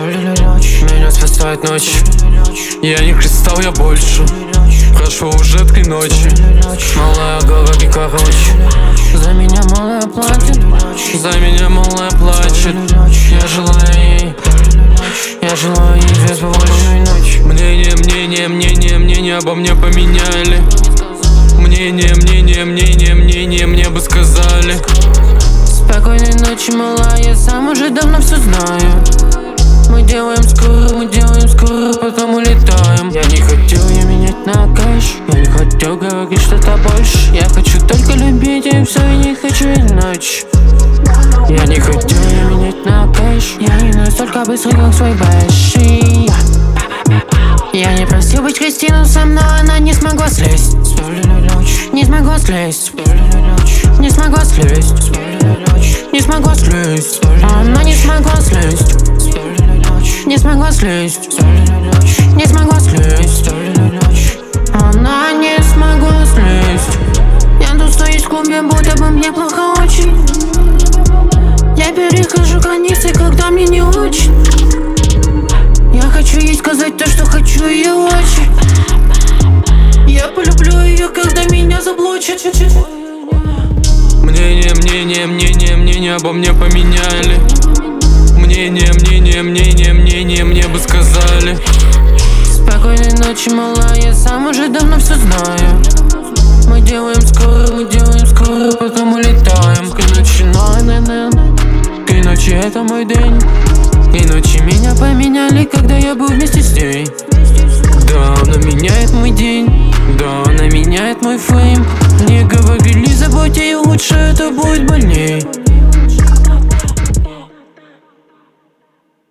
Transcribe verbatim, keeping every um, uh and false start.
Меня спасает ночь. Я не кристалл, я больше. Прошло уже три ночи. Малая говори короче. За меня малая платит. За меня малая плачет. Я желаю ей, Я желаю ей бесповоротной ночи. Мнение, мнение, мнение, мнение обо мне поменяли. Мнение, мнение, мнение, мнение мне бы сказали. Спокойной ночи, малая, я сам уже давно все знаю. Мы делаем скоро, мы делаем скоро, потом улетаем. Я не хотел ее менять на кэш. Я не хотел говорить что-то больше. Я хочу только любить и все, и не хочу иначе. Я не хотел ее менять на кэш. Я не настолько быстрый, как свой бэши. Я не просил быть Кристинусом, но она не смогла слезть. Не смогла слезть. Не смогла слезть. Не смогла слезть. Она не смогла слезть. Не смогла слезть. Не смогла слезть. Она не смогла слезть. Я тут стоюсь в клубе, будто бы мне плохо очень. Я перехожу границы, когда мне не очень. Я хочу ей сказать то, что хочу ее очень. Я полюблю ее, когда меня заблочат. Мнение, мнение, мнение, мнение обо мне поменяли. Мнение, мнение, мнение, мнение мне бы сказали. Спокойной ночи, малая, я сам уже давно все знаю. Мы делаем скоро, мы делаем скоро, потом улетаем. К ночи, на-на-на. К ночи это мой день. И ночи меня поменяли, когда я был вместе с ней. Да, она меняет мой день. Да, она меняет мой фейм. Мне говорили, забудь ее, лучше это будет больнее.